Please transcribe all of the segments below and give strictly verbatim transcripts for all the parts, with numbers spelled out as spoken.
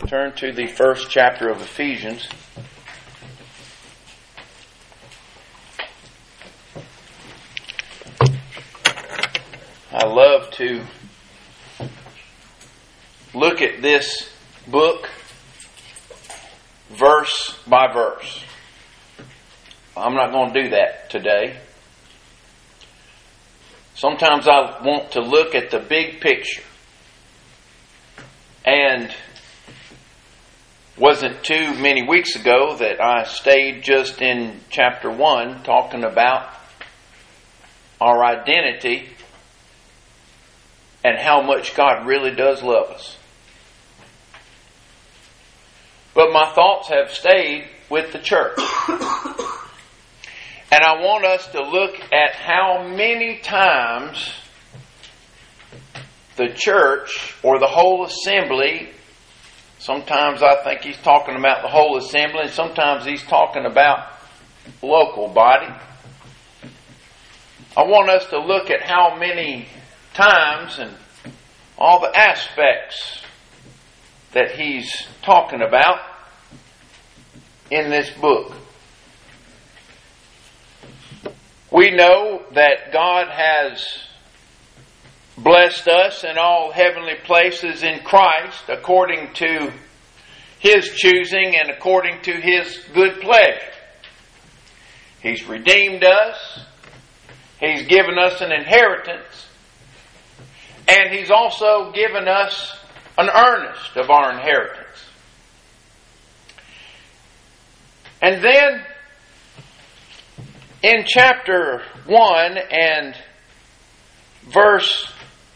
Turn to the first chapter of Ephesians. I love to look at this book verse by verse. I'm not going to do that today. Sometimes I want to look at the big picture. And wasn't too many weeks ago that I stayed just in chapter one talking about our identity and how much God really does love us. But my thoughts have stayed with the church. And I want us to look at how many times the church or the whole assembly, sometimes I think he's talking about the whole assembly, and sometimes he's talking about local body. I want us to look at how many times and all the aspects that he's talking about in this book. We know that God has blessed us in all heavenly places in Christ according to His choosing and according to His good pleasure. He's redeemed us. He's given us an inheritance. And He's also given us an earnest of our inheritance. And then in chapter one and verse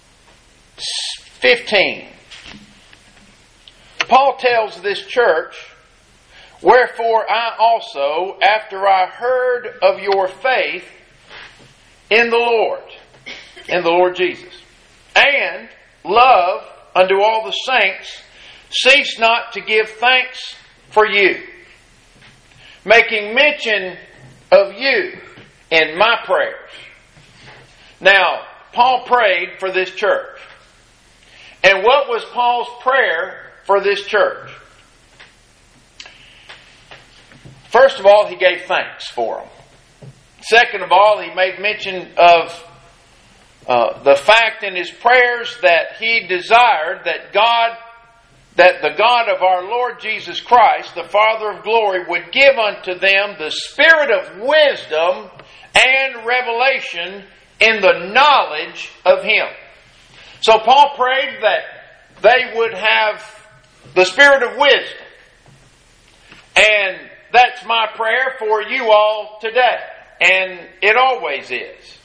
fifteen, Paul tells this church, "Wherefore I also, after I heard of your faith in the Lord, in the Lord Jesus, and love unto all the saints, cease not to give thanks for you, making mention of you in my prayers." Now, Paul prayed for this church. And what was Paul's prayer for this church? First of all, he gave thanks for them. Second of all, he made mention of uh, the fact in his prayers that he desired that God, that the God of our Lord Jesus Christ, the Father of glory, would give unto them the spirit of wisdom and revelation in the knowledge of Him. So Paul prayed that they would have the spirit of wisdom. And that's my prayer for you all today. And it always is.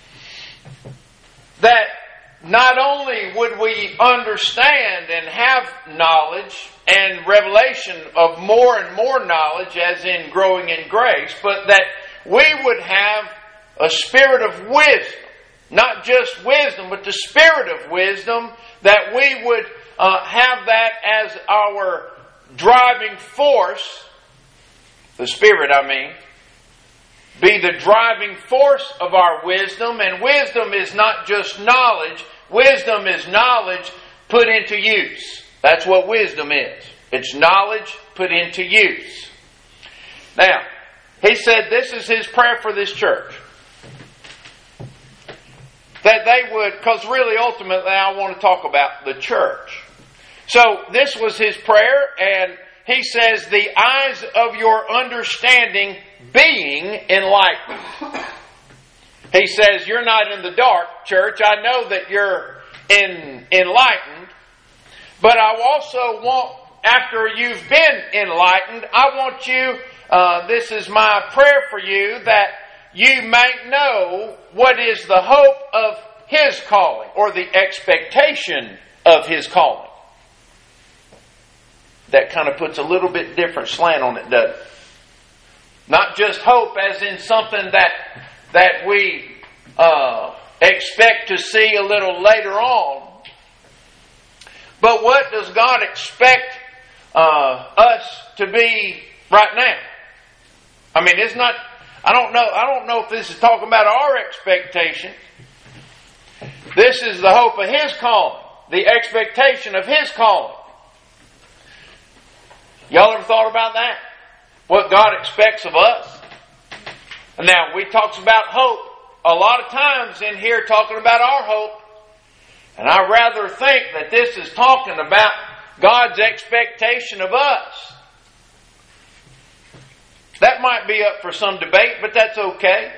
That not only would we understand and have knowledge and revelation of more and more knowledge, as in growing in grace, but that we would have a spirit of wisdom. Not just wisdom, but the spirit of wisdom, that we would uh, have that as our driving force, the Spirit I mean, be the driving force of our wisdom. And wisdom is not just knowledge. Wisdom is knowledge put into use. That's what wisdom is. It's knowledge put into use. Now, he said this is his prayer for this church. That they would, because really ultimately I want to talk about the church. So this was his prayer, and he says, the eyes of your understanding being enlightened. He says, you're not in the dark, church. I know that you're in, enlightened. But I also want, after you've been enlightened, I want you, uh, this is my prayer for you, that you may know what is the hope of His calling, or the expectation of His calling. That kind of puts a little bit different slant on it, doesn't it? Not just hope as in something that that we uh, expect to see a little later on. But what does God expect uh, us to be right now? I mean, it's not. I don't know. I don't know if this is talking about our expectation. This is the hope of His calling, the expectation of His calling. Y'all ever thought about that? What God expects of us? Now, we talks about hope a lot of times in here, talking about our hope. And I rather think that this is talking about God's expectation of us. That might be up for some debate, but that's okay.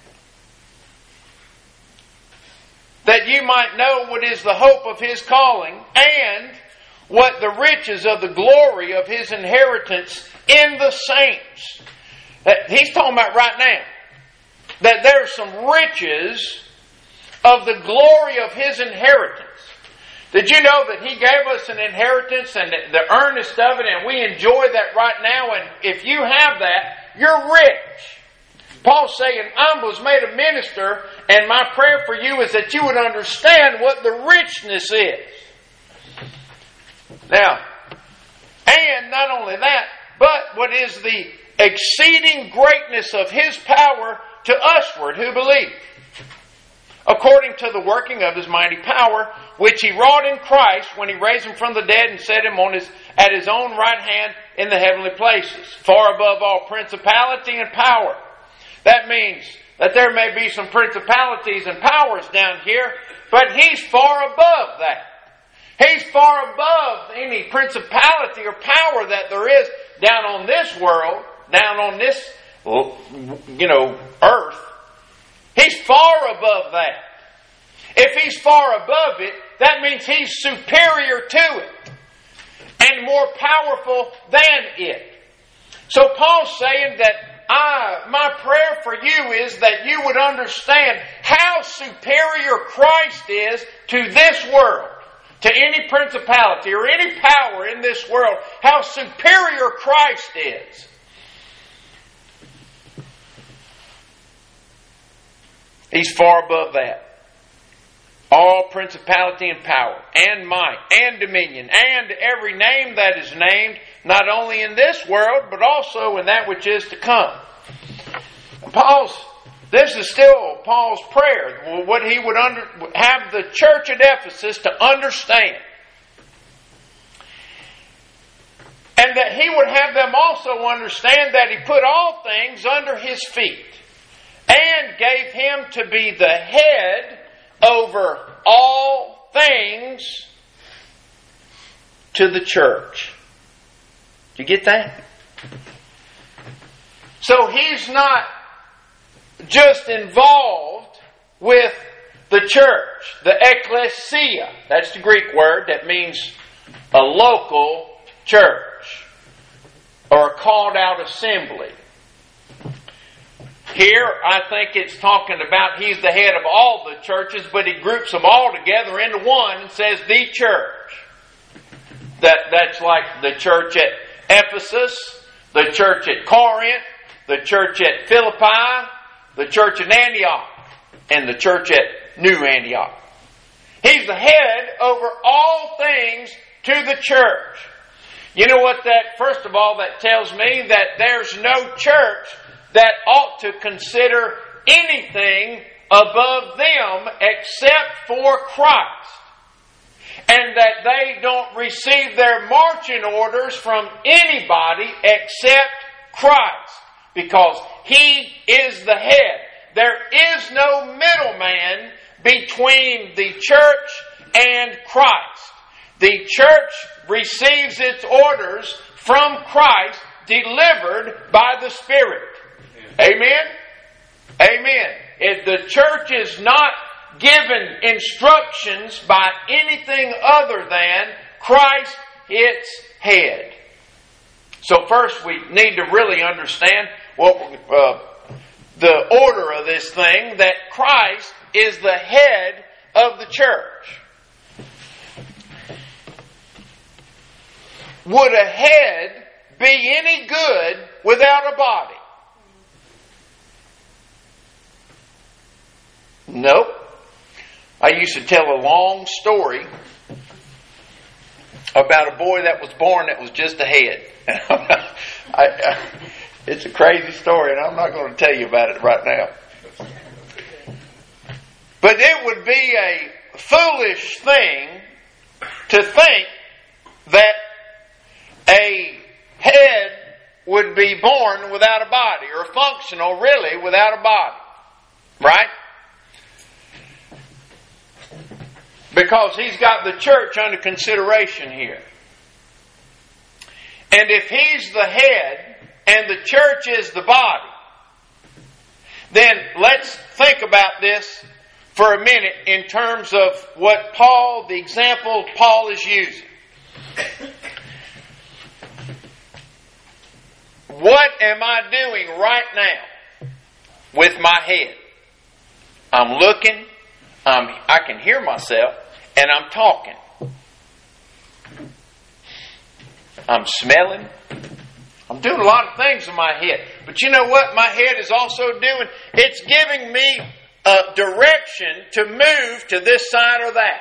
That you might know what is the hope of His calling and what the riches of the glory of His inheritance in the saints. That He's talking about right now. That there's some riches of the glory of His inheritance. Did you know that He gave us an inheritance and the earnest of it, and we enjoy that right now? And if you have that, you're rich. Paul's saying, I was made a minister, and my prayer for you is that you would understand what the richness is. Now, and not only that, but what is the exceeding greatness of His power to usward who believe, according to the working of His mighty power, which He wrought in Christ when He raised Him from the dead and set Him on his, at His own right hand in the heavenly places, far above all principality and power. That means that there may be some principalities and powers down here, but He's far above that. He's far above any principality or power that there is down on this world, down on this, you know, earth. He's far above that. If He's far above it, that means He's superior to it and more powerful than it. So Paul's saying that I, my prayer for you is that you would understand how superior Christ is to this world, to any principality or any power in this world, how superior Christ is. He's far above that. All principality and power, and might, and dominion, and every name that is named, not only in this world, but also in that which is to come. Paul's, this is still Paul's prayer, what he would under, have the church at Ephesus to understand. And that he would have them also understand that He put all things under His feet, and gave Him to be the head over all things to the church. Do you get that? So He's not just involved with the church, the ecclesia. That's the Greek word that means a local church or a called out assembly. Here, I think it's talking about He's the head of all the churches, but He groups them all together into one and says the church. That, that's like the church at Ephesus, the church at Corinth, the church at Philippi, the church at Antioch, and the church at New Antioch. He's the head over all things to the church. You know what that, first of all, that tells me? That there's no church that ought to consider anything above them except for Christ. And that they don't receive their marching orders from anybody except Christ. Because He is the head. There is no middleman between the church and Christ. The church receives its orders from Christ, delivered by the Spirit. Amen? Amen. If the church is not given instructions by anything other than Christ, its head. So first we need to really understand what uh, the order of this thing, that Christ is the head of the church. Would a head be any good without a body? Nope. I used to tell a long story about a boy that was born that was just a head. I, I, it's a crazy story, and I'm not going to tell you about it right now. But it would be a foolish thing to think that a head would be born without a body, or functional, really, without a body. Right? Because he's got the church under consideration here. And if he's the head and the church is the body, then let's think about this for a minute in terms of what Paul, the example Paul is using. What am I doing right now with my head? I'm looking, I'm, I can hear myself, and I'm talking. I'm smelling. I'm doing a lot of things in my head. But you know what my head is also doing? It's giving me a direction to move to this side or that.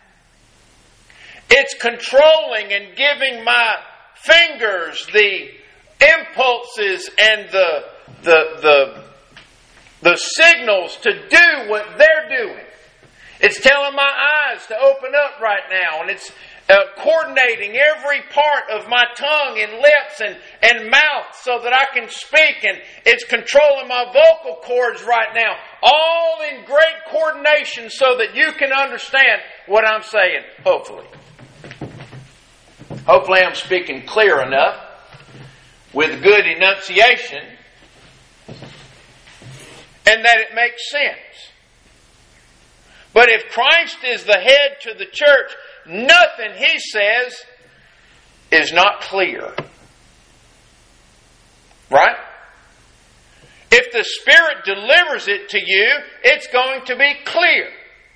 It's controlling and giving my fingers the impulses and the the the the signals to do what they're doing. It's telling my eyes to open up right now, and it's uh, coordinating every part of my tongue and lips and, and mouth so that I can speak, and it's controlling my vocal cords right now, all in great coordination so that you can understand what I'm saying, hopefully. Hopefully I'm speaking clear enough with good enunciation and that it makes sense. But if Christ is the head to the church, nothing he says is not clear. Right? If the Spirit delivers it to you, it's going to be clear.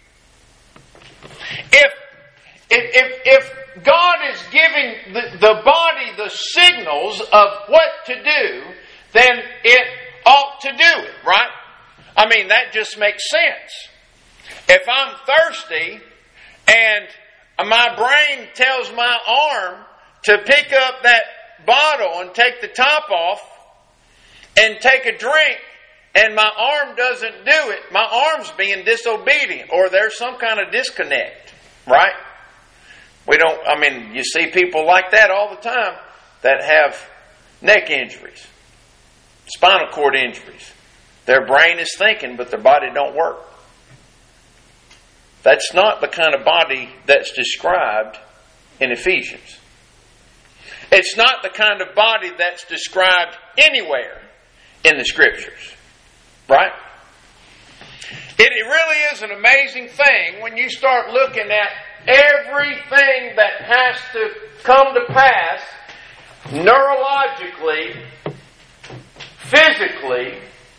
If if if, if God is giving the, the body the signals of what to do, then it ought to do it, right? I mean, that just makes sense. If I'm thirsty and my brain tells my arm to pick up that bottle and take the top off and take a drink, and my arm doesn't do it, my arm's being disobedient, or there's some kind of disconnect, right? We don't, I mean, you see people like that all the time that have neck injuries, spinal cord injuries. Their brain is thinking, but their body don't work. That's not the kind of body that's described in Ephesians. It's not the kind of body that's described anywhere in the Scriptures. Right? It really is an amazing thing when you start looking at everything that has to come to pass neurologically, physically,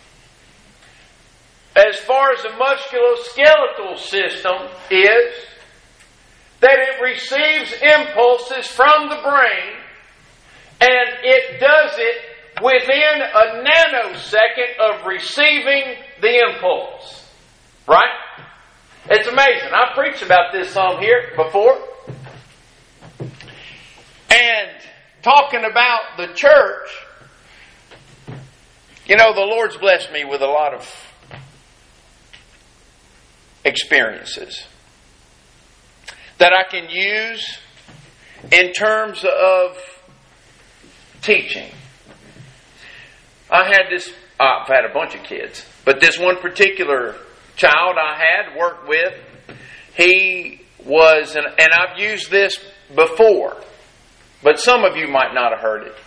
as far as the musculoskeletal system is, that it receives impulses from the brain, and it does it within a nanosecond of receiving the impulse. Right? It's amazing. I preached about this some here before. And talking about the church, you know, the Lord's blessed me with a lot of experiences that I can use in terms of teaching. I had this, uh, I've had a bunch of kids, but this one particular child I had worked with, he was, and, and I've used this before, but some of you might not have heard it.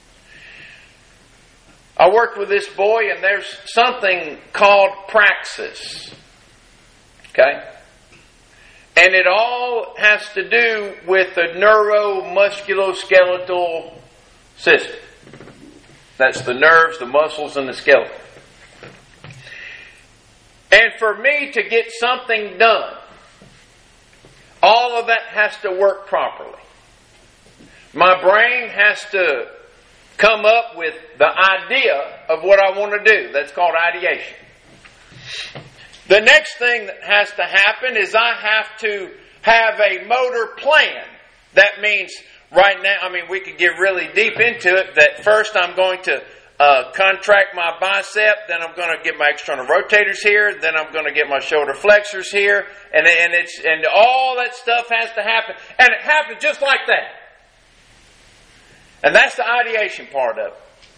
I worked with this boy, and there's something called praxis. Okay? And it all has to do with the neuromusculoskeletal system. That's the nerves, the muscles, and the skeleton. And for me to get something done, all of that has to work properly. My brain has to come up with the idea of what I want to do. That's called ideation. The next thing that has to happen is I have to have a motor plan. That means right now, I mean, we could get really deep into it, that first I'm going to uh, contract my bicep, then I'm going to get my external rotators here, then I'm going to get my shoulder flexors here, and, and, it's, and all that stuff has to happen. And it happens just like that. And that's the ideation part of it.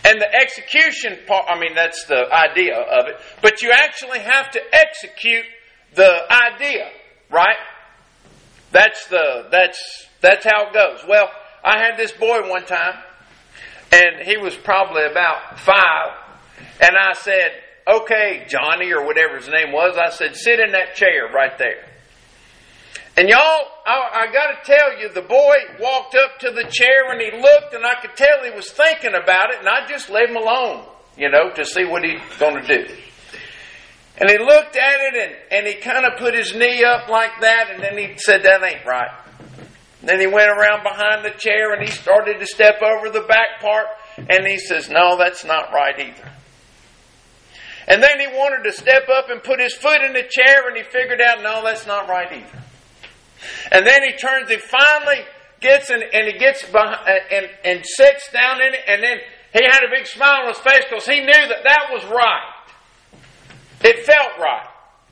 And the execution part, I mean, that's the idea of it. But you actually have to execute the idea, right? That's the, that's, that's how it goes. Well, I had this boy one time, and he was probably about five, and I said, okay, Johnny, or whatever his name was, I said, sit in that chair right there. And y'all, I, I got to tell you, the boy walked up to the chair and he looked, and I could tell he was thinking about it, and I just let him alone, you know, to see what he's going to do. And he looked at it, and, and he kind of put his knee up like that, and then he said, that ain't right. And then he went around behind the chair, and he started to step over the back part, and he says, no, that's not right either. And then he wanted to step up and put his foot in the chair, and he figured out, no, that's not right either. And then he turns, he finally gets in, and he gets behind, and, and sits down in it, and then he had a big smile on his face because he knew that that was right. It felt right.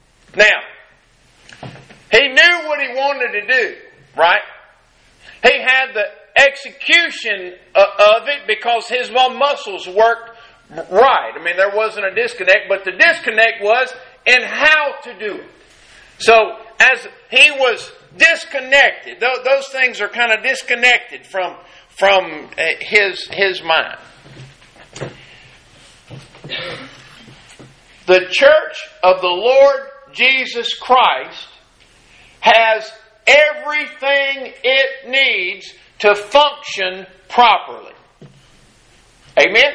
Now, he knew what he wanted to do, right? He had the execution of it because his muscles worked right. I mean, there wasn't a disconnect, but the disconnect was in how to do it. So, as he was disconnected, those things are kind of disconnected from, from his, his mind. The church of the Lord Jesus Christ has everything it needs to function properly. Amen?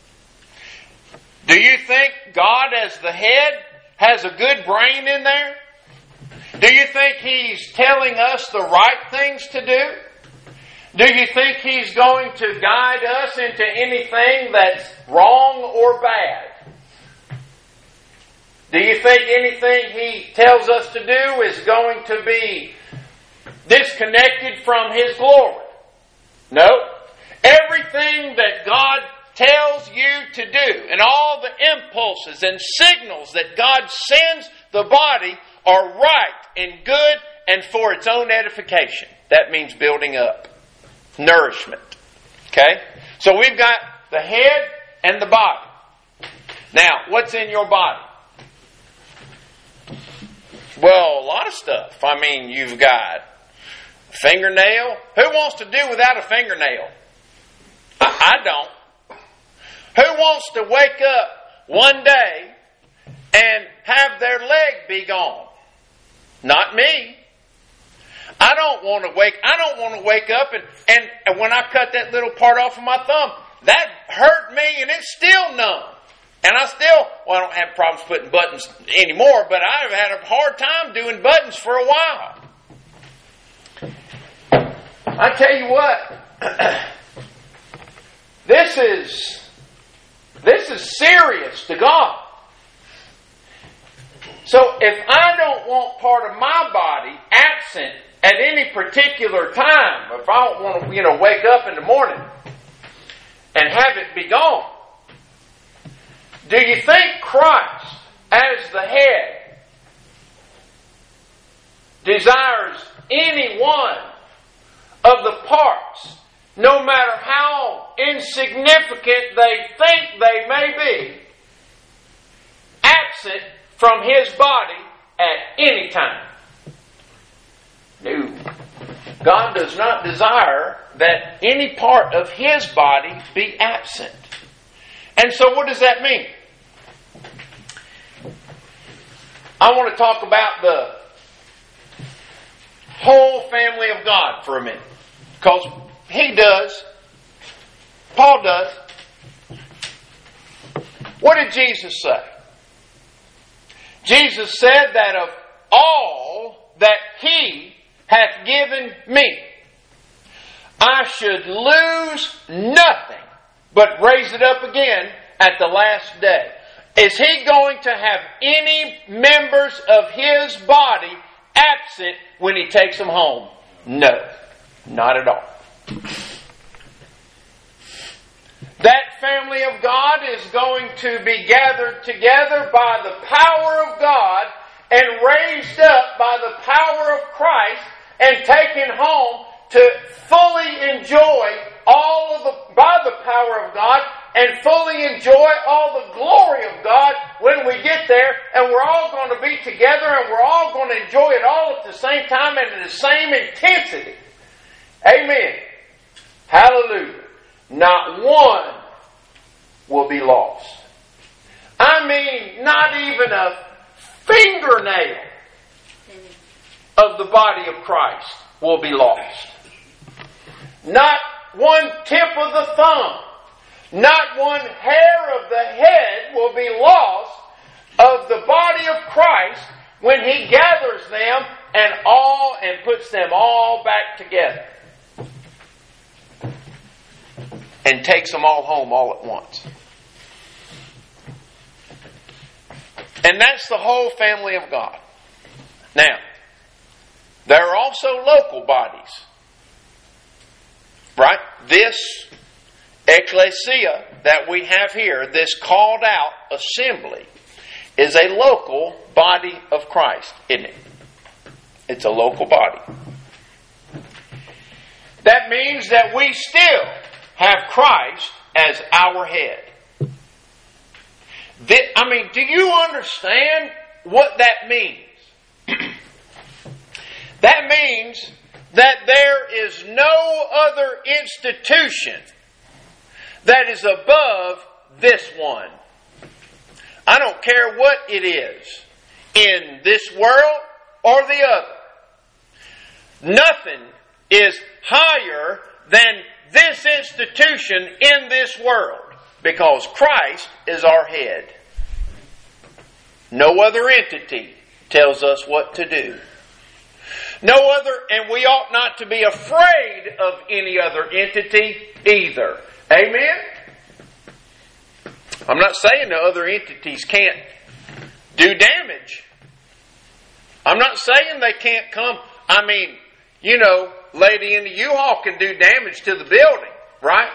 Do you think God as the head has a good brain in there? Do you think He's telling us the right things to do? Do you think He's going to guide us into anything that's wrong or bad? Do you think anything He tells us to do is going to be disconnected from His glory? No. Everything that God tells you to do, and all the impulses and signals that God sends the body are right and good and for its own edification. That means building up. Nourishment. Okay? So we've got the head and the body. Now, what's in your body? Well, a lot of stuff. I mean, you've got a fingernail. Who wants to do without a fingernail? I, I don't. Who wants to wake up one day and have their leg be gone? Not me. I don't want to wake. I don't want to wake up and, and and when I cut that little part off of my thumb, that hurt me and it's still numb. And I still, well, I don't have problems putting buttons anymore, but I've had a hard time doing buttons for a while. I tell you what, this is this is serious to God. So if I don't want part of my body absent at any particular time, if I don't want to, you know, wake up in the morning and have it be gone, do you think Christ, as the head, desires any one of the parts, no matter how insignificant they think they may be, absent from His body at any time? No. God does not desire that any part of His body be absent. And so what does that mean? I want to talk about the whole family of God for a minute. Because He does. Paul does. What did Jesus say? Jesus said that of all that He hath given me, I should lose nothing, but raise it up again at the last day. Is He going to have any members of His body absent when He takes them home? No, not at all. That family of God is going to be gathered together by the power of God and raised up by the power of Christ and taken home to fully enjoy all of the, by the power of God, and fully enjoy all the glory of God when we get there, and we're all going to be together, and we're all going to enjoy it all at the same time and in the same intensity. Amen. Hallelujah. Not one will be lost. I mean, not even a fingernail of the body of Christ will be lost. Not one tip of the thumb, not one hair of the head will be lost of the body of Christ when He gathers them and all and puts them all back together and takes them all home all at once. And that's the whole family of God. Now, there are also local bodies. Right? This ecclesia that we have here, this called out assembly, is a local body of Christ, isn't it? It's a local body. That means that we still have Christ as our head. I mean, do you understand what that means? That means that there is no other institution that is above this one. I don't care what it is, in this world or the other. Nothing is higher than this institution in this world, because Christ is our head. No other entity tells us what to do. No other, and we ought not to be afraid of any other entity either. Amen? I'm not saying the other entities can't do damage. I'm not saying they can't come. I mean, you know, lady in the U-Haul can do damage to the building, right?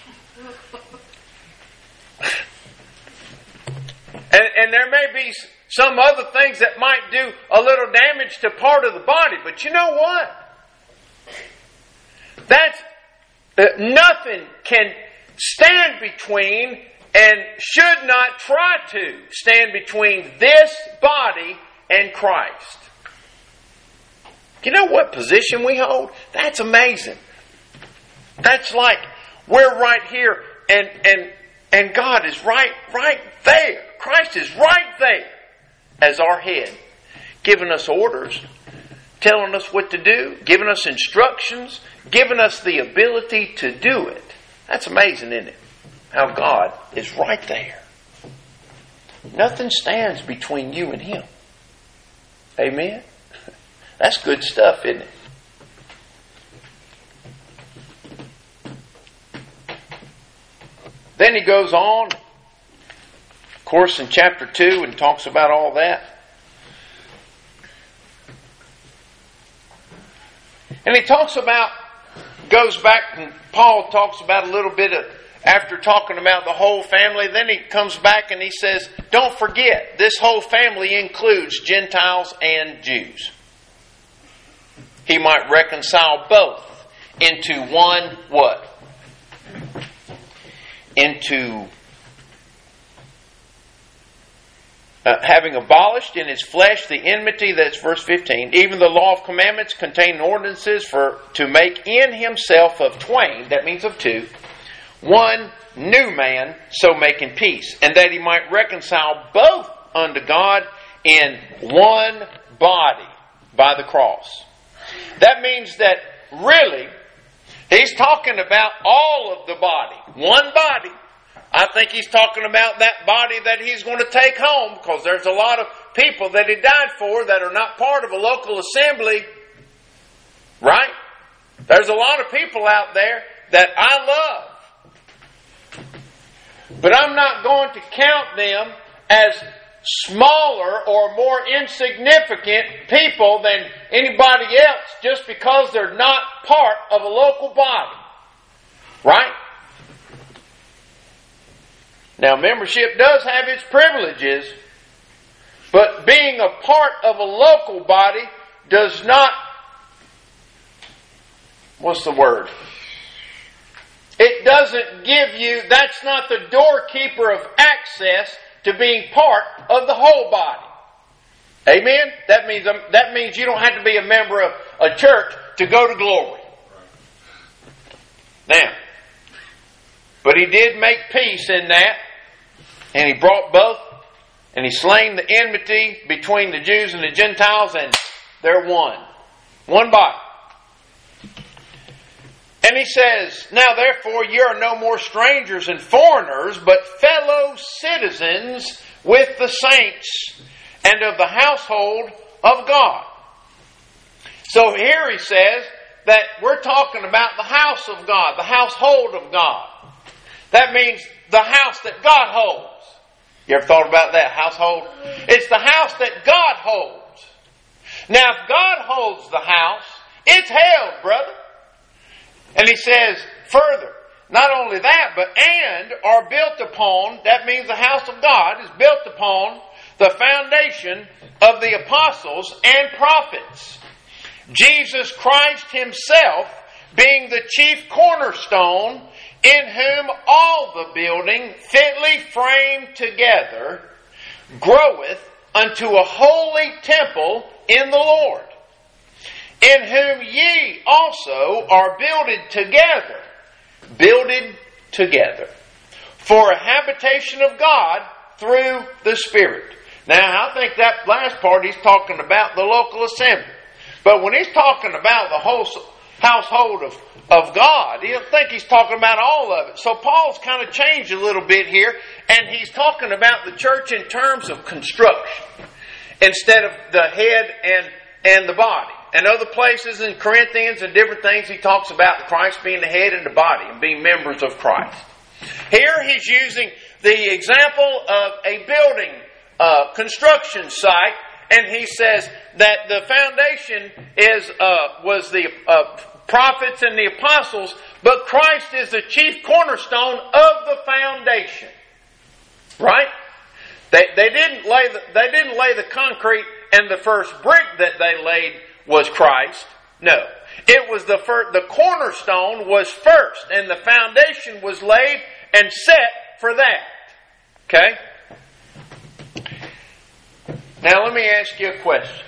and, and there may be some other things that might do a little damage to part of the body. But you know what? That's uh, nothing can stand between and should not try to stand between this body and Christ. You know what position we hold? That's amazing. That's like we're right here and and and God is right right there. Christ is right there as our head, giving us orders, telling us what to do, giving us instructions, giving us the ability to do it. That's amazing, isn't it? How God is right there. Nothing stands between you and Him. Amen? That's good stuff, isn't it? Then he goes on, of course, in chapter two and talks about all that. And he talks about, goes back, and Paul talks about a little bit of, after talking about the whole family, then he comes back and he says, don't forget, this whole family includes Gentiles and Jews. He might reconcile both into one what? Into uh, having abolished in his flesh the enmity, that's verse fifteen, even the law of commandments contain ordinances for to make in himself of twain, that means of two, one new man, so making peace, and that he might reconcile both unto God in one body by the cross. That means that really, he's talking about all of the body. One body. I think he's talking about that body that he's going to take home, because there's a lot of people that he died for that are not part of a local assembly. Right? There's a lot of people out there that I love. But I'm not going to count them as smaller or more insignificant people than anybody else just because they're not part of a local body. Right? Now, membership does have its privileges, but being a part of a local body does not, what's the word? It doesn't give you, that's not the doorkeeper of access to being part of the whole body. Amen? That means, that means you don't have to be a member of a church to go to glory. Now, but He did make peace in that, and He brought both, and He slain the enmity between the Jews and the Gentiles, and they're one. One body. And He says, now therefore you are no more strangers and foreigners, but fellow citizens with the saints and of the household of God. So here He says that we're talking about the house of God, the household of God. That means the house that God holds. You ever thought about that, household? It's the house that God holds. Now if God holds the house, it's held, brother. And He says further, not only that, but and are built upon, that means the house of God is built upon the foundation of the apostles and prophets. Jesus Christ Himself being the chief cornerstone, in whom all the building fitly framed together groweth unto a holy temple in the Lord, in whom ye also are builded together, builded together, for a habitation of God through the Spirit. Now, I think that last part He's talking about the local assembly. But when He's talking about the whole household of, of God, I think He's talking about all of it. So Paul's kind of changed a little bit here, and he's talking about the church in terms of construction instead of the head and, and the body. And other places in Corinthians and different things, he talks about Christ being the head and the body and being members of Christ. Here he's using the example of a building uh, construction site, and he says that the foundation is uh, was the uh, prophets and the apostles, but Christ is the chief cornerstone of the foundation. Right? They they didn't lay the, they didn't lay the concrete, and the first brick that they laid was Christ. No. It was the first, the cornerstone was first, and the foundation was laid and set for that. Okay? Now let me ask you a question.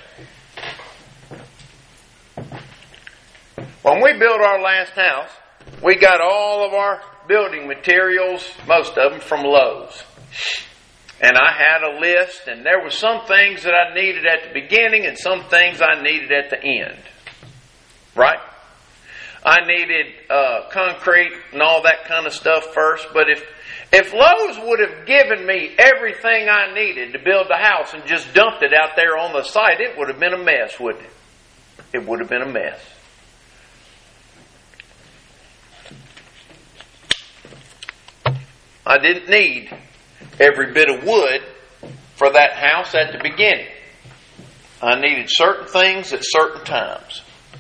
When we built our last house, we got all of our building materials, most of them from Lowe's. And I had a list, and there were some things that I needed at the beginning and some things I needed at the end. Right? I needed uh, concrete and all that kind of stuff first, but if if Lowe's would have given me everything I needed to build the house and just dumped it out there on the site, it would have been a mess, wouldn't it? It would have been a mess. I didn't need every bit of wood for that house at the beginning. I needed certain things at certain times.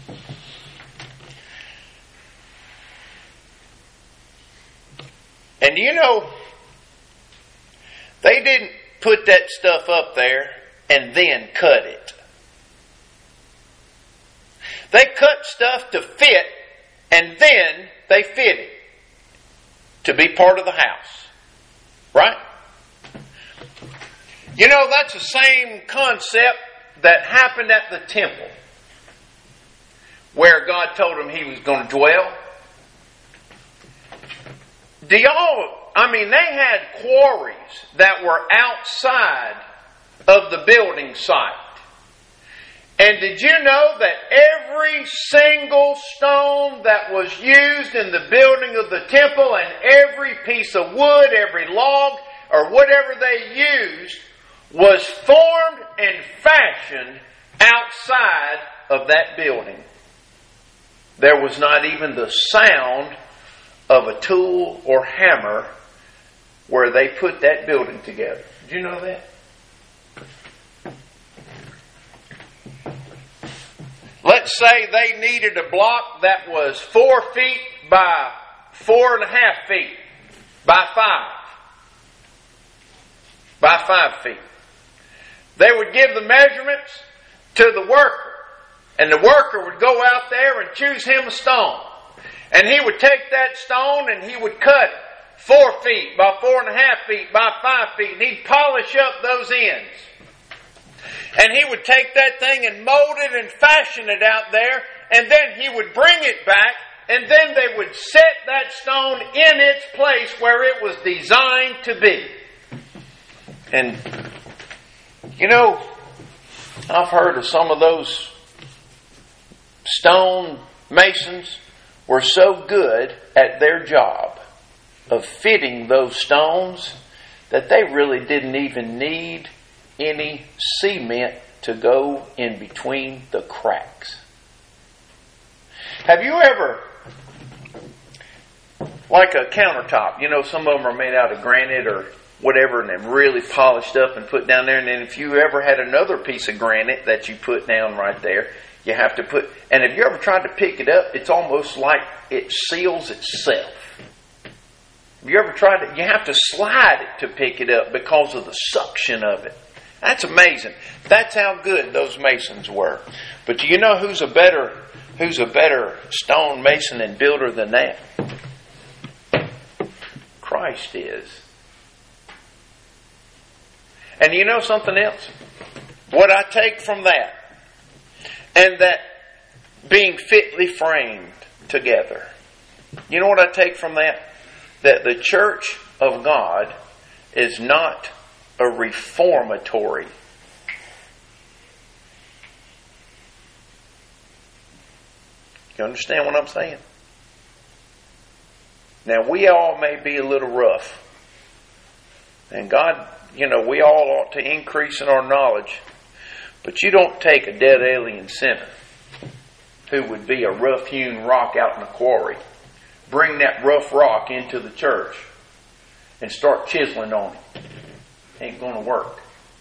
And you know, they didn't put that stuff up there and then cut it. They cut stuff to fit, and then they fit it to be part of the house. Right? You know, that's the same concept that happened at the temple, where God told him He was going to dwell. Do y'all, I mean, they had quarries that were outside of the building site. And did you know that every single stone that was used in the building of the temple, and every piece of wood, every log, or whatever they used, was formed and fashioned outside of that building? There was not even the sound of a tool or hammer where they put that building together. Did you know that? Let's say they needed a block that was four feet by four and a half feet by five. By five feet. They would give the measurements to the worker, and the worker would go out there and choose him a stone. And he would take that stone and he would cut it four feet by four and a half feet by five feet. And he'd polish up those ends. And he would take that thing and mold it and fashion it out there. And then he would bring it back. And then they would set that stone in its place where it was designed to be. And, you know, I've heard of some of those stone masons were so good at their job of fitting those stones that they really didn't even need any cement to go in between the cracks. Have you ever, like a countertop, you know, some of them are made out of granite or whatever, and they're really polished up and put down there. And then if you ever had another piece of granite that you put down right there, you have to put, and if you ever tried to pick it up, it's almost like it seals itself. Have you ever tried it? You have to slide it to pick it up because of the suction of it. That's amazing. That's how good those masons were. But do you know who's a better, who's a better stone mason and builder than that? Christ is. And you know something else? What I take from that, and that being fitly framed together, you know what I take from that? That the church of God is not a reformatory. You understand what I'm saying? Now, we all may be a little rough. And God, you know, we all ought to increase in our knowledge. But you don't take a dead alien sinner who would be a rough-hewn rock out in the quarry, bring that rough rock into the church, and start chiseling on it. Ain't going to work.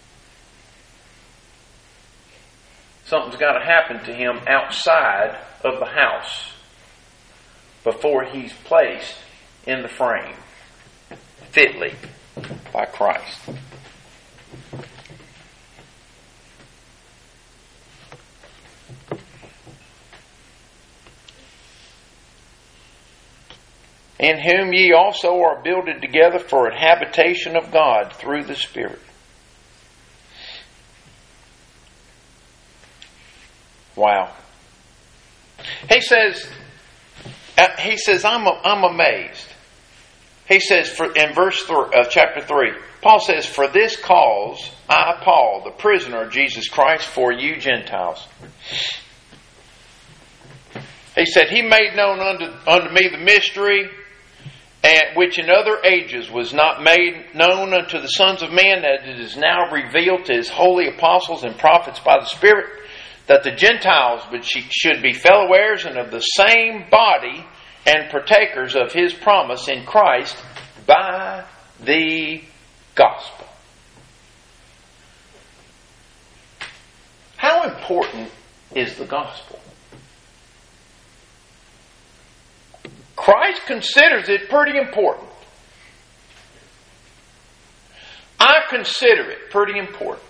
Something's got to happen to him outside of the house before he's placed in the frame fitly by Christ. In whom ye also are builded together for an habitation of God through the Spirit. Wow. He says, uh, he says, I'm, I'm amazed. He says for, in verse three, uh, chapter three, Paul says, for this cause, I, Paul, the prisoner of Jesus Christ, for you Gentiles. He said, He made known unto, unto me the mystery, and which in other ages was not made known unto the sons of men, that it is now revealed to His holy apostles and prophets by the Spirit, that the Gentiles should be fellow heirs and of the same body and partakers of His promise in Christ by the gospel. How important is the gospel? Christ considers it pretty important. I consider it pretty important.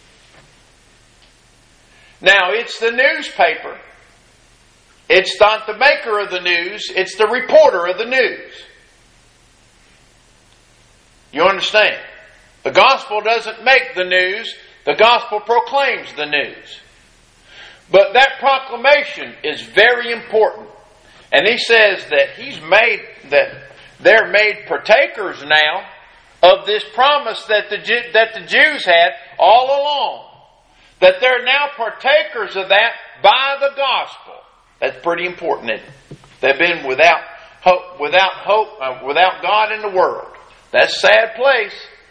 Now, it's the newspaper. It's not the maker of the news. It's the reporter of the news. You understand? The gospel doesn't make the news. The gospel proclaims the news. But that proclamation is very important. And he says that he's made, that they're made partakers now of this promise that the, that the Jews had all along. That they're now partakers of that by the gospel. That's pretty important, isn't it? They've been without hope, without hope, uh, without God in the world. That's a sad place.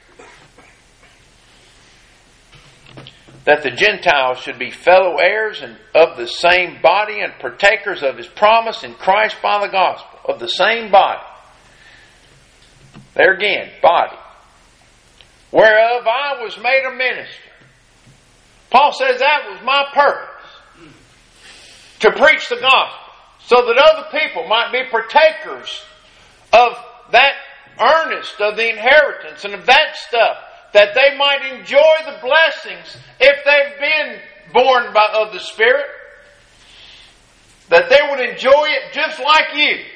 That the Gentiles should be fellow heirs and of the same body and partakers of His promise in Christ by the gospel. Of the same body. There again, body. Whereof I was made a minister. Paul says that was my purpose. To preach the gospel. So that other people might be partakers of that earnest, of the inheritance and of that stuff. That they might enjoy the blessings if they've been born by, of the Spirit. That they would enjoy it just like you.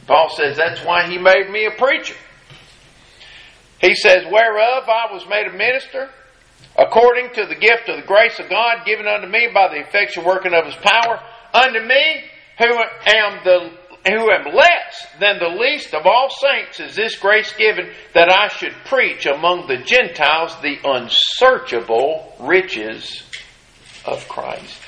Paul says that's why he made me a preacher. He says, whereof I was made a minister, according to the gift of the grace of God given unto me by the effectual working of His power, unto me who am the who am less than the least of all saints is this grace given, that I should preach among the Gentiles the unsearchable riches of Christ.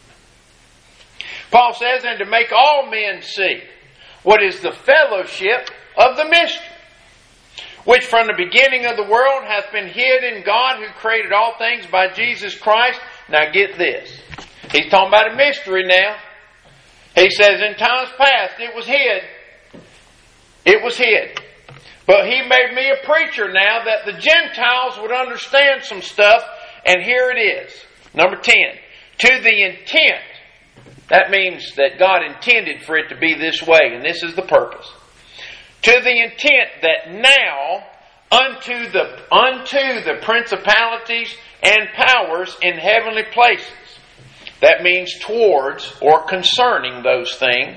Paul says, and to make all men see what is the fellowship of the mystery, which from the beginning of the world hath been hid in God, who created all things by Jesus Christ. Now get this. He's talking about a mystery now. He says, in times past it was hid. It was hid. But He made me a preacher now that the Gentiles would understand some stuff. And here it is. Number ten. To the intent. That means that God intended for it to be this way. And this is the purpose. To the intent that now unto the, unto the principalities and powers in heavenly places. That means towards or concerning those things,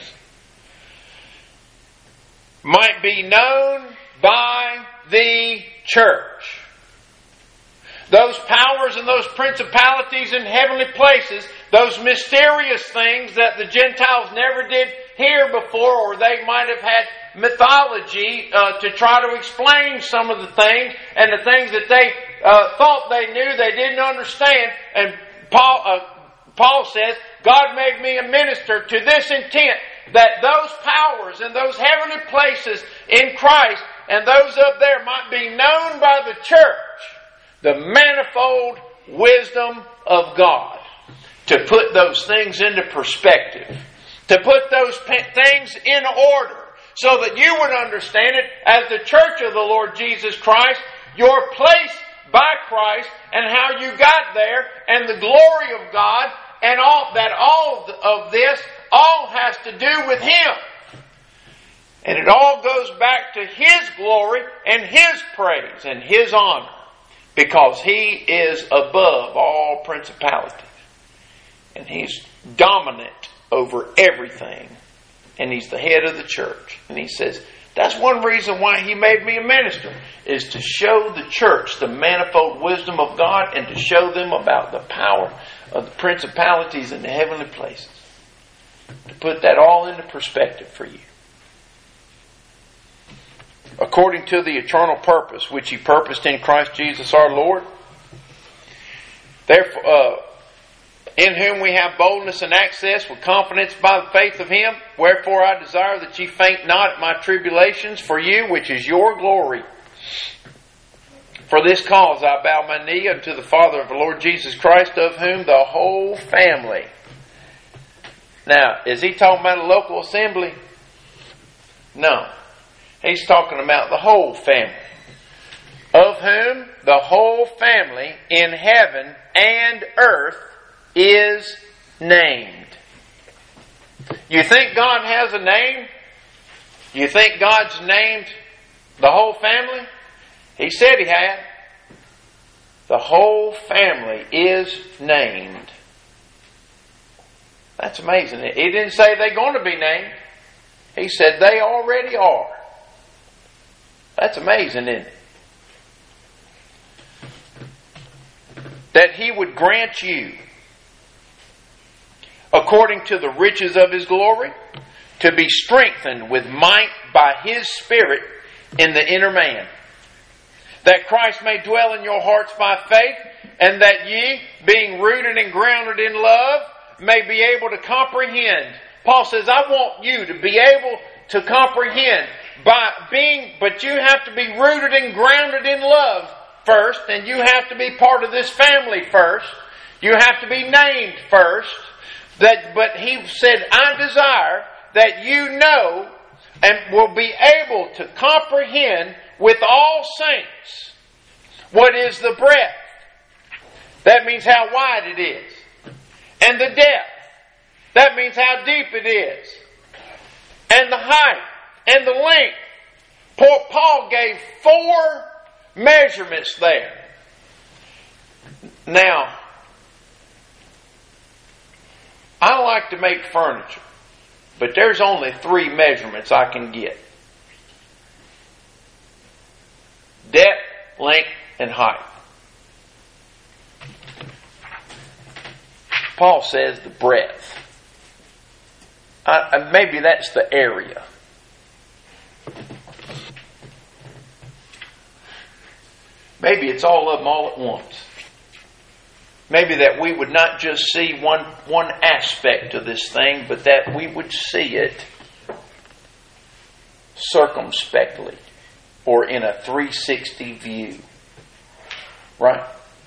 might be known by the church. Those powers and those principalities in heavenly places, those mysterious things that the Gentiles never did hear before, or they might have had mythology uh, to try to explain some of the things, and the things that they uh, thought they knew they didn't understand. And Paul... Uh, Paul says, God made me a minister to this intent, that those powers and those heavenly places in Christ and those up there might be known by the church, the manifold wisdom of God. To put those things into perspective. To put those things in order. So that you would understand it as the church of the Lord Jesus Christ, your place by Christ, and how you got there, and the glory of God, and all that all of this all has to do with Him. And it all goes back to His glory and His praise and His honor, because He is above all principalities. And He's dominant over everything. And He's the head of the church. And He says, that's one reason why He made me a minister, is to show the church the manifold wisdom of God, and to show them about the power of the principalities in the heavenly places. To put that all into perspective for you. According to the eternal purpose which He purposed in Christ Jesus our Lord, therefore, uh, in whom we have boldness and access with confidence by the faith of Him. Wherefore I desire that ye faint not at my tribulations for you, which is your glory. For this cause I bow my knee unto the Father of the Lord Jesus Christ, of whom the whole family. Now, is He talking about a local assembly? No. He's talking about the whole family. Of whom the whole family in heaven and earth is named. You think God has a name? You think God's named the whole family? He said He had. The whole family is named. That's amazing. He didn't say they're going to be named. He said they already are. That's amazing, isn't it? That He would grant you, according to the riches of His glory, to be strengthened with might by His Spirit in the inner man. That Christ may dwell in your hearts by faith, and that ye, being rooted and grounded in love, may be able to comprehend. Paul says, I want you to be able to comprehend by being, but you have to be rooted and grounded in love first, and you have to be part of this family first. You have to be named first. That, but He said, I desire that you know and will be able to comprehend with all saints what is the breadth. That means how wide it is. And the depth. That means how deep it is. And the height. And the length. Paul gave four measurements there. Now, I like to make furniture. but there's only three measurements I can get. Depth, length, and height. Paul says the breadth. Uh, maybe that's the area. Maybe it's all of them all at once. Maybe that we would not just see one, one aspect of this thing, but that we would see it circumspectly or in a three sixty view. Right?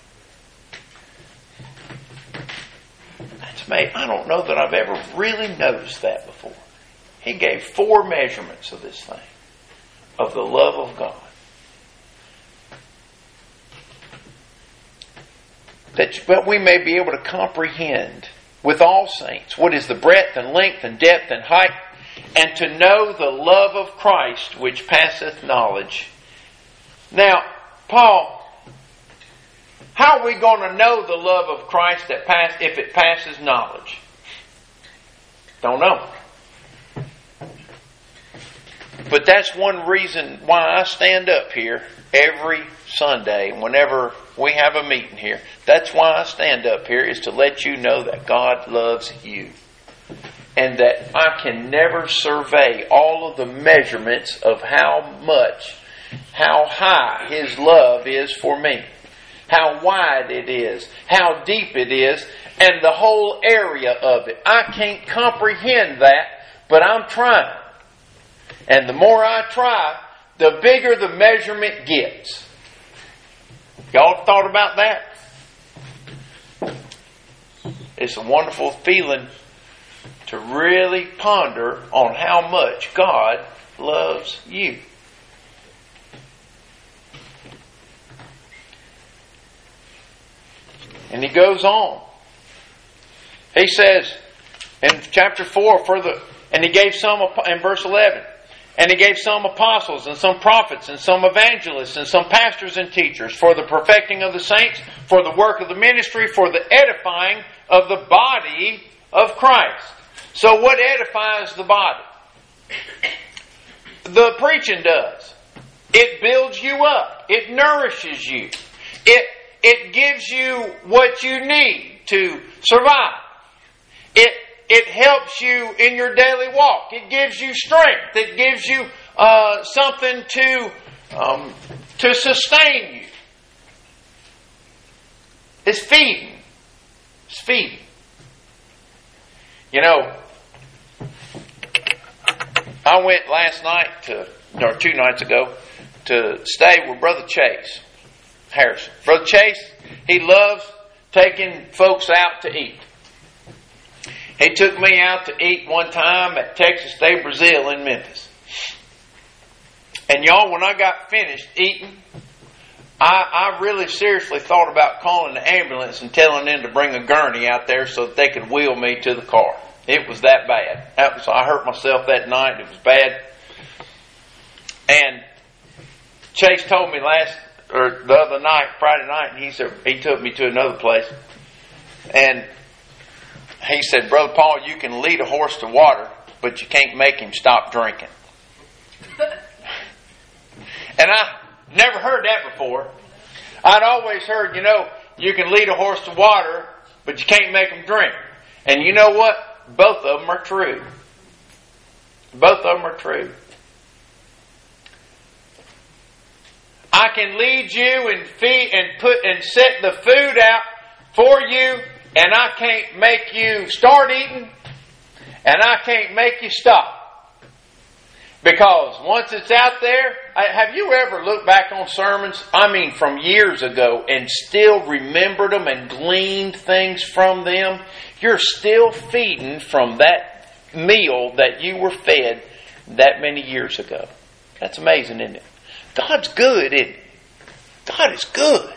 That's me. I don't know that I've ever really noticed that before. He gave four measurements of this thing, of the love of God. That but we may be able to comprehend with all saints what is the breadth and length and depth and height, and to know the love of Christ which passeth knowledge. Now, Paul, how are we going to know the love of Christ that pass if it passes knowledge? Don't know. But that's one reason why I stand up here every Sunday whenever we have a meeting here. That's why I stand up here, is to let you know that God loves you. And that I can never survey all of the measurements of how much, how high His love is for me. How wide it is, how deep it is, and the whole area of it. I can't comprehend that, but I'm trying. And the more I try, the bigger the measurement gets. Y'all thought about that? It's a wonderful feeling to really ponder on how much God loves you. And he goes on. He says in chapter four, for the, and he gave some, in verse eleven, and he gave some apostles and some prophets and some evangelists and some pastors and teachers for the perfecting of the saints, for the work of the ministry, for the edifying of the body of Christ. So what edifies the body? The preaching does. It builds you up. It nourishes you. It It gives you what you need to survive. It it helps you in your daily walk. It gives you strength. It gives you uh, something to um, to sustain you. It's feeding. It's feeding. You know, I went last night to, or two nights ago, to stay with Brother Chase Harrison. Brother Chase, he loves taking folks out to eat. He took me out to eat one time at Texas de Brazil in Memphis. And y'all, when I got finished eating, I, I really seriously thought about calling the ambulance and telling them to bring a gurney out there so that they could wheel me to the car. It was that bad. That was, I hurt myself that night. It was bad. And Chase told me last or the other night, Friday night, and he said he took me to another place, and he said, Brother Paul, you can lead a horse to water, but you can't make him stop drinking. And I never heard that before. I'd always heard, you know, you can lead a horse to water, but you can't make him drink. And you know what? Both of them are true. Both of them are true. I can lead you and feed and put and set the food out for you, and I can't make you start eating, and I can't make you stop. Because once it's out there, have you ever looked back on sermons, I mean from years ago, and still remembered them and gleaned things from them? You're still feeding from that meal that you were fed that many years ago. That's amazing, isn't it? God's good, isn't He? God is good.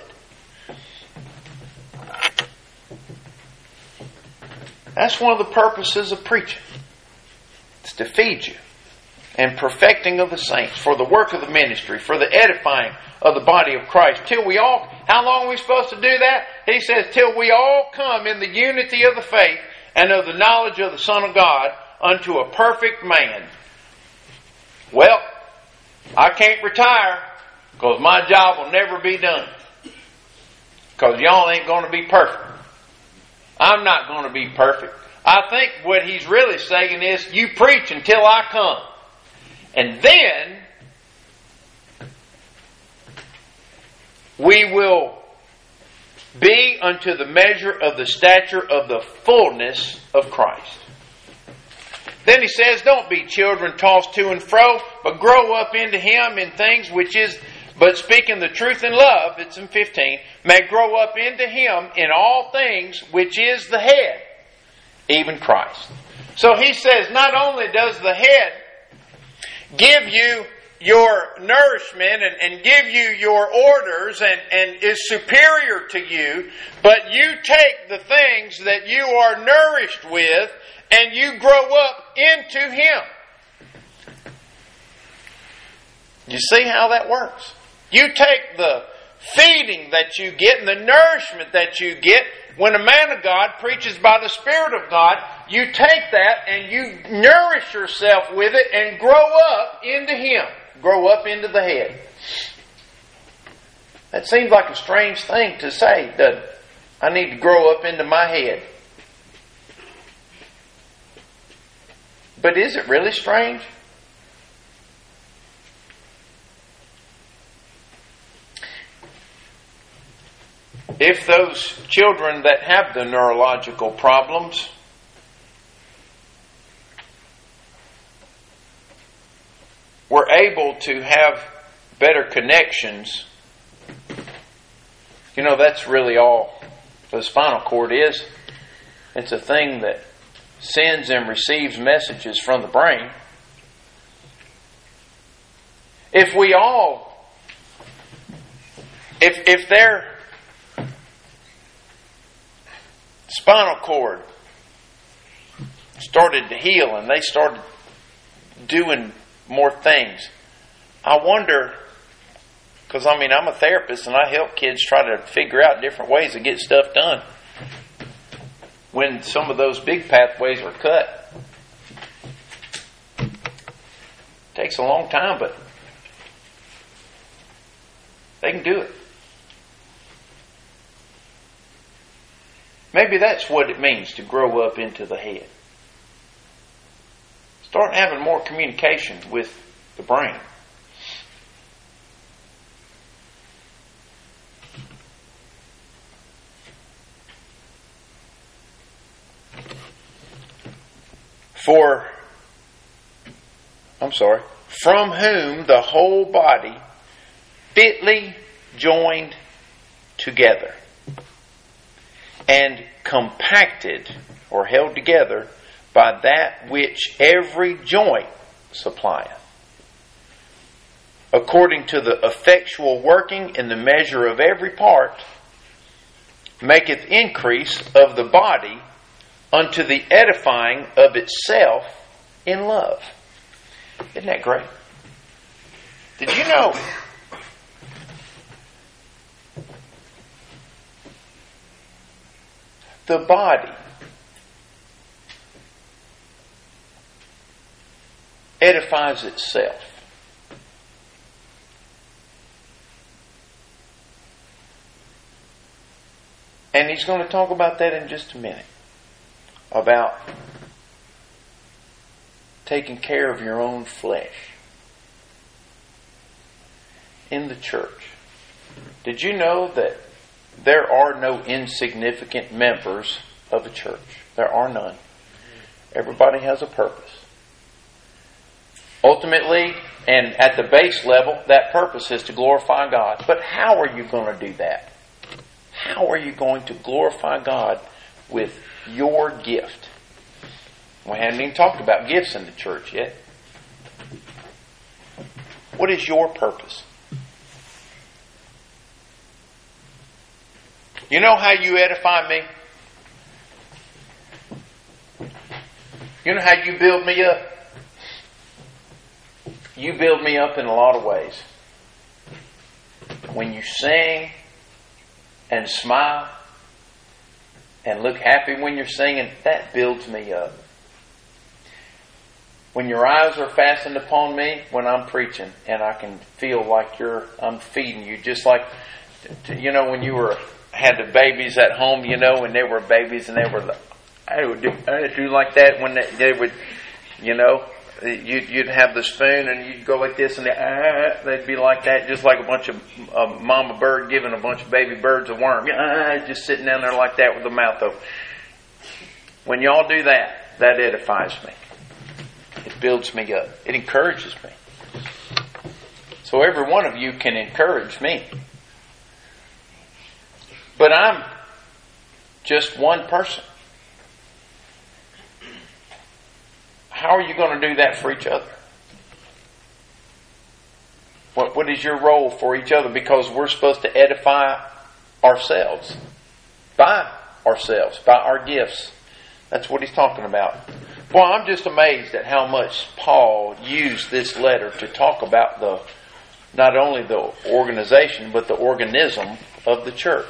That's one of the purposes of preaching. It's to feed you. And perfecting of the saints, for the work of the ministry, for the edifying of the body of Christ. Till we all, how long are we supposed to do that? He says, till we all come in the unity of the faith and of the knowledge of the Son of God, unto a perfect man. Well, I can't retire because my job will never be done. Because y'all ain't going to be perfect. I'm not going to be perfect. I think what he's really saying is, you preach until I come. And then we will be unto the measure of the stature of the fullness of Christ. Then he says, don't be children tossed to and fro, but grow up into Him in things which is, but speaking the truth in love, it's in fifteen, may grow up into Him in all things which is the head, even Christ. So he says, not only does the head give you your nourishment and, and give you your orders and, and is superior to you, but you take the things that you are nourished with and you grow up into Him. You see how that works? You take the feeding that you get and the nourishment that you get when a man of God preaches by the Spirit of God, you take that and you nourish yourself with it and grow up into Him. Grow up into the head. That seems like a strange thing to say, doesn't it? I need to grow up into my head. But is it really strange? If those children that have the neurological problems were able to have better connections, you know, that's really all the spinal cord is. It's a thing that sends and receives messages from the brain. If we all, if if their spinal cord started to heal and they started doing more things, I wonder, because I mean I'm a therapist and I help kids try to figure out different ways to get stuff done when some of those big pathways are cut. It takes a long time, but they can do it. Maybe that's what it means to grow up into the head. Start having more communication with the brain. For, I'm sorry, from whom the whole body fitly joined together and compacted or held together by that which every joint supplieth, according to the effectual working in the measure of every part, maketh increase of the body unto the edifying of itself in love. Isn't that great? Did you know the body edifies itself? And he's going to talk about that in just a minute. About taking care of your own flesh in the church. Did you know that there are no insignificant members of a church? There are none. Everybody has a purpose. Ultimately, and at the base level, that purpose is to glorify God. But how are you going to do that? How are you going to glorify God with your gift? We haven't even talked about gifts in the church yet. What is your purpose? You know how you edify me? You know how you build me up? You build me up in a lot of ways. When you sing and smile and look happy when you're singing, that builds me up. when your eyes are fastened upon me when I'm preaching, and I can feel like you're, I'm feeding you, just like, you know, when you were had the babies at home, you know, when they were babies and they were, I would do, I would do like that when they, they would, you know, you'd, you'd have the spoon and you'd go like this, and they, ah, they'd be like that, just like a bunch of uh, mama bird giving a bunch of baby birds a worm, ah, just sitting down there like that with the mouth open. When y'all do that, that edifies me. It builds me up. It encourages me. So every one of you can encourage me. But I'm just one person. How are you going to do that for each other? What, what is your role for each other? Because we're supposed to edify ourselves. By ourselves. By our gifts. That's what he's talking about. Well, I'm just amazed at how much Paul used this letter to talk about the not only the organization, but the organism of the church.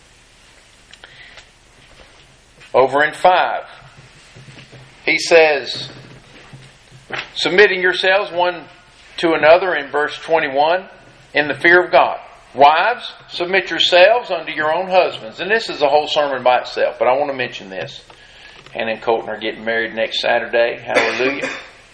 Over in five, he says, submitting yourselves one to another in verse twenty-one, in the fear of God. Wives, submit yourselves unto your own husbands. And this is a whole sermon by itself, but I want to mention this. Hannah and Colton are getting married next Saturday. Hallelujah.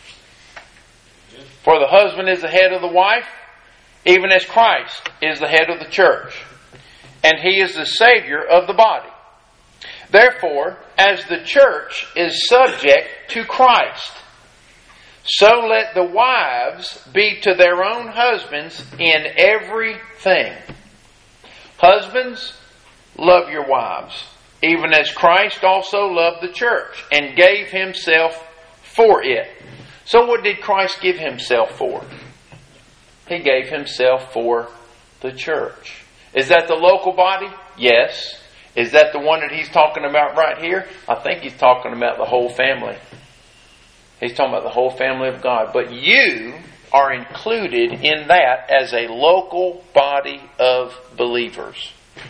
For the husband is the head of the wife, even as Christ is the head of the church. And he is the Savior of the body. Therefore, as the church is subject to Christ, so let the wives be to their own husbands in everything. Husbands, love your wives, even as Christ also loved the church and gave himself for it. So what did Christ give himself for? He gave himself for the church. Is that the local body? Yes. Is that the one that he's talking about right here? I think he's talking about the whole family. He's talking about the whole family of God. But you are included in that as a local body of believers.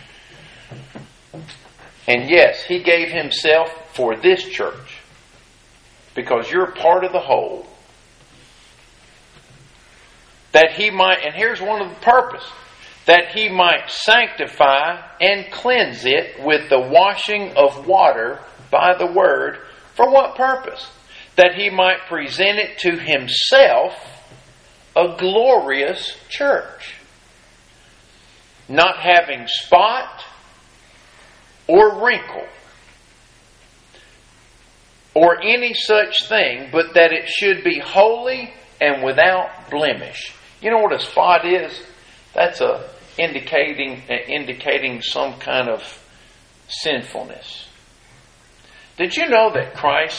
And yes, he gave himself for this church because you're part of the whole. That he might, and here's one of the purposes, that he might sanctify and cleanse it with the washing of water by the word. For what purpose? That he might present it to himself a glorious church, not having spot or wrinkle or any such thing, but that it should be holy and without blemish. You know what a spot is? That's a indicating indicating some kind of sinfulness. Did you know that Christ,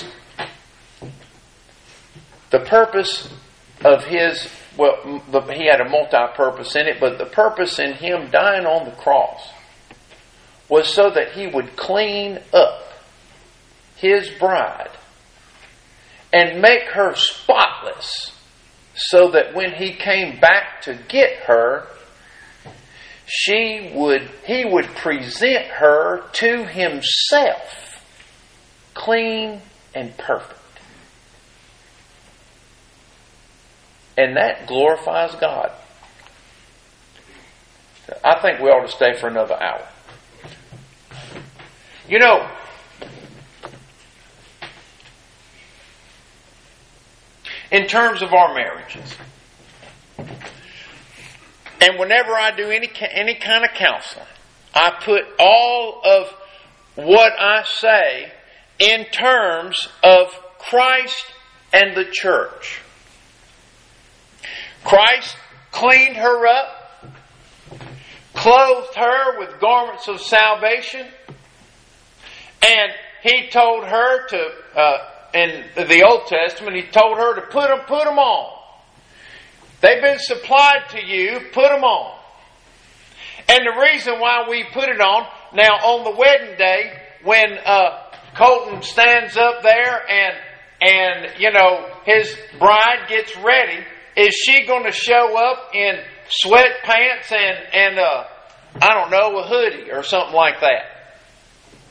the purpose of his, well, the, he had a multi-purpose in it, but the purpose in him dying on the cross was so that he would clean up his bride and make her spotless, so that when he came back to get her, she would he would present her to himself clean and perfect. And that glorifies God. I think we ought to stay for another hour. You know, in terms of our marriages, and whenever I do any any kind of counseling, I put all of what I say in terms of Christ and the church. Christ cleaned her up, clothed her with garments of salvation, and he told her to, uh, in the Old Testament, he told her to put them, put them on. They've been supplied to you, put them on. And the reason why we put it on, now on the wedding day, when uh, Colton stands up there and, and, you know, his bride gets ready, is she going to show up in sweatpants and, and uh, I don't know, a hoodie or something like that?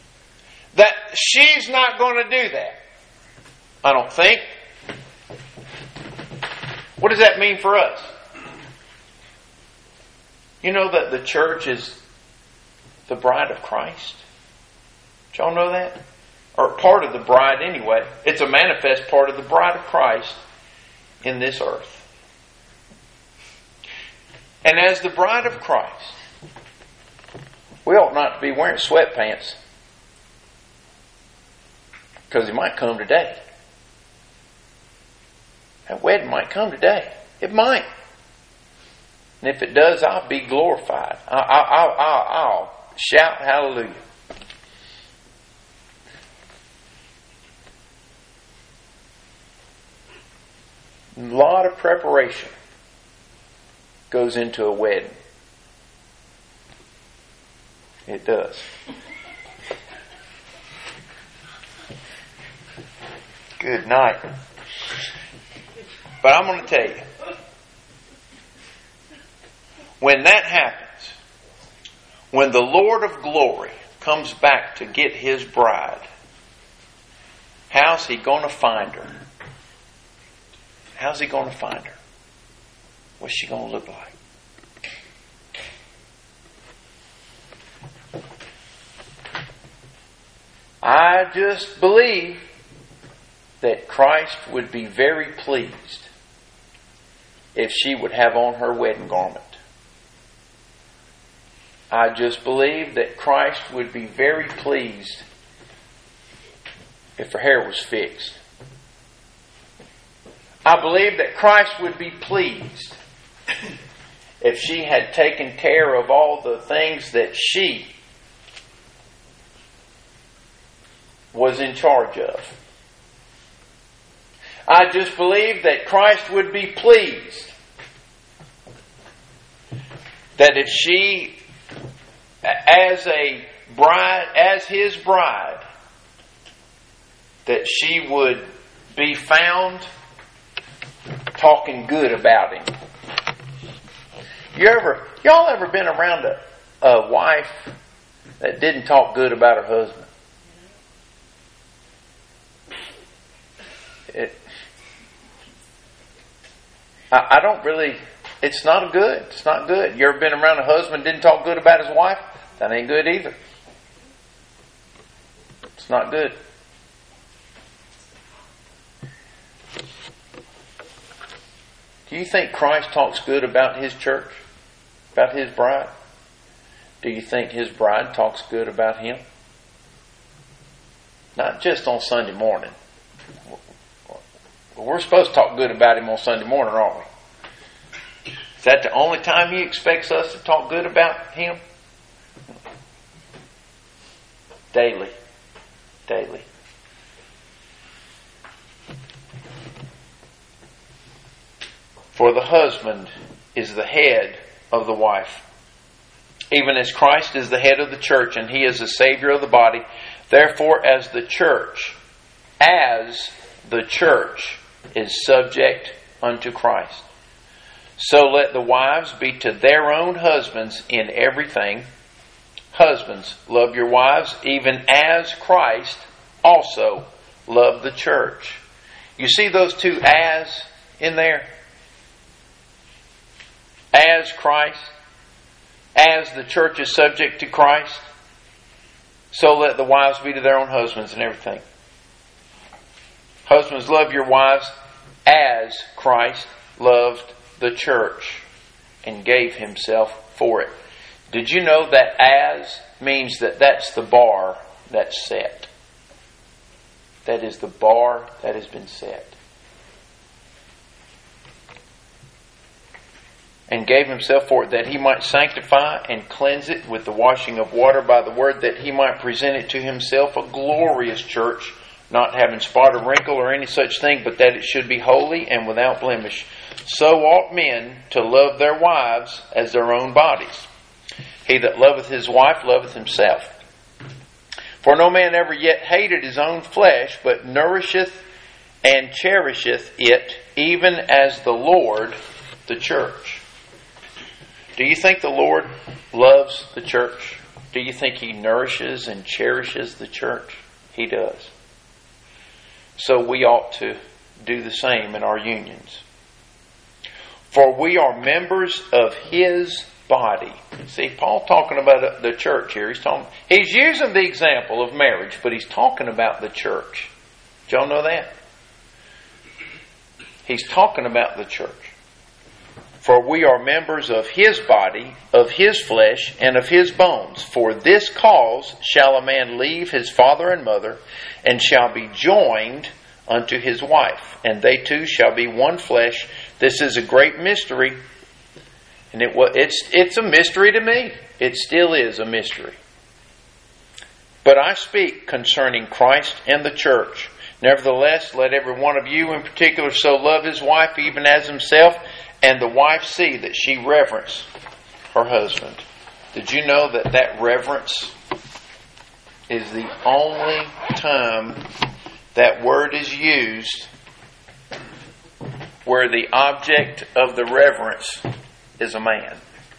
That she's not going to do that. I don't think. What does that mean for us? You know that the church is the bride of Christ? Did y'all know that? Or part of the bride anyway. It's a manifest part of the bride of Christ in this earth. And as the bride of Christ, we ought not to be wearing sweatpants. Because it might come today. That wedding might come today. It might. And if it does, I'll be glorified. I'll, I'll, I'll, I'll shout hallelujah. A lot of preparation goes into a wedding. It does. Good night. But I'm going to tell you, when that happens, when the Lord of glory comes back to get His bride, how's He going to find her? How's He going to find her? What's she going to look like? I just believe that Christ would be very pleased if she would have on her wedding garment. I just believe that Christ would be very pleased if her hair was fixed. I believe that Christ would be pleased if she had taken care of all the things that she was in charge of. I just believe that Christ would be pleased that if she, as a bride, as His bride, that she would be found talking good about Him. You ever, y'all ever been around a, a wife that didn't talk good about her husband? It, I, I don't really, it's not good. It's not good. You ever been around a husband that didn't talk good about his wife? That ain't good either. It's not good. Do you think Christ talks good about His church? About His bride? Do you think His bride talks good about Him? Not just on Sunday morning. We're supposed to talk good about Him on Sunday morning, aren't we? Is that the only time He expects us to talk good about Him? Daily. Daily. For the husband is the head of the wife, even as Christ is the head of the church, and He is the Savior of the body. Therefore, as the church, as the church is subject unto Christ, so let the wives be to their own husbands in everything. Husbands, love your wives, even as Christ also loved the church. You see those two as in there? As Christ, as the church is subject to Christ, so let the wives be to their own husbands and everything. Husbands, love your wives as Christ loved the church and gave Himself for it. Did you know that as means that that's the bar that's set? That is the bar that has been set. And gave Himself for it, that He might sanctify and cleanse it with the washing of water by the word, that He might present it to Himself a glorious church, not having spot or wrinkle or any such thing, but that it should be holy and without blemish. So ought men to love their wives as their own bodies. He that loveth his wife loveth himself. For no man ever yet hated his own flesh, but nourisheth and cherisheth it, even as the Lord the church. Do you think the Lord loves the church? Do you think He nourishes and cherishes the church? He does. So we ought to do the same in our unions. For we are members of His body. See, Paul talking about the church here. He's talking. He's using the example of marriage, but he's talking about the church. Did y'all know that? He's talking about the church. For we are members of His body, of His flesh, and of His bones. For this cause shall a man leave his father and mother, and shall be joined unto his wife, and they two shall be one flesh. This is a great mystery, and it was it's it's a mystery to me. It still is a mystery. But I speak concerning Christ and the church. Nevertheless, let every one of you in particular so love his wife even as himself, and the wife see that she reverence her husband. Did you know that that reverence is the only time that word is used where the object of the reverence is a man?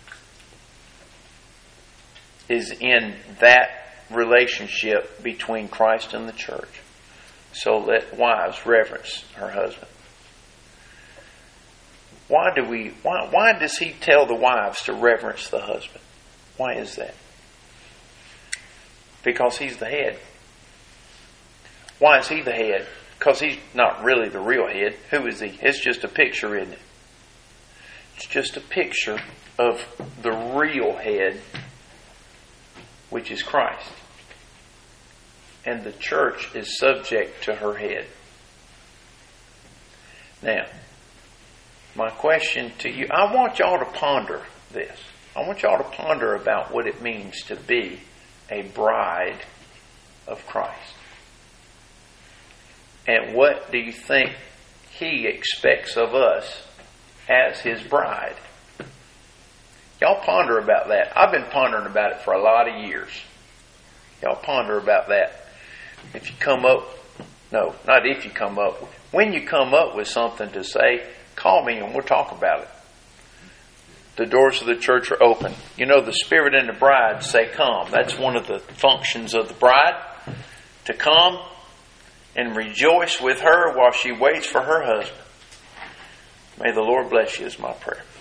Is in that relationship between Christ and the church. So let wives reverence her husband. Why do we? Why, why does he tell the wives to reverence the husband? Why is that? Because he's the head. Why is he the head? Because he's not really the real head. Who is he? It's just a picture, isn't it? It's just a picture of the real head, which is Christ. And the church is subject to her head. Now, my question to you, I want y'all to ponder this. I want y'all to ponder about what it means to be a bride of Christ. And what do you think He expects of us as His bride? Y'all ponder about that. I've been pondering about it for a lot of years. Y'all ponder about that. If you come up, no, not if you come up, when you come up with something to say, call me and we'll talk about it. The doors of the church are open. You know, the Spirit and the bride say come. That's one of the functions of the bride, to come and rejoice with her while she waits for her husband. May the Lord bless you is my prayer.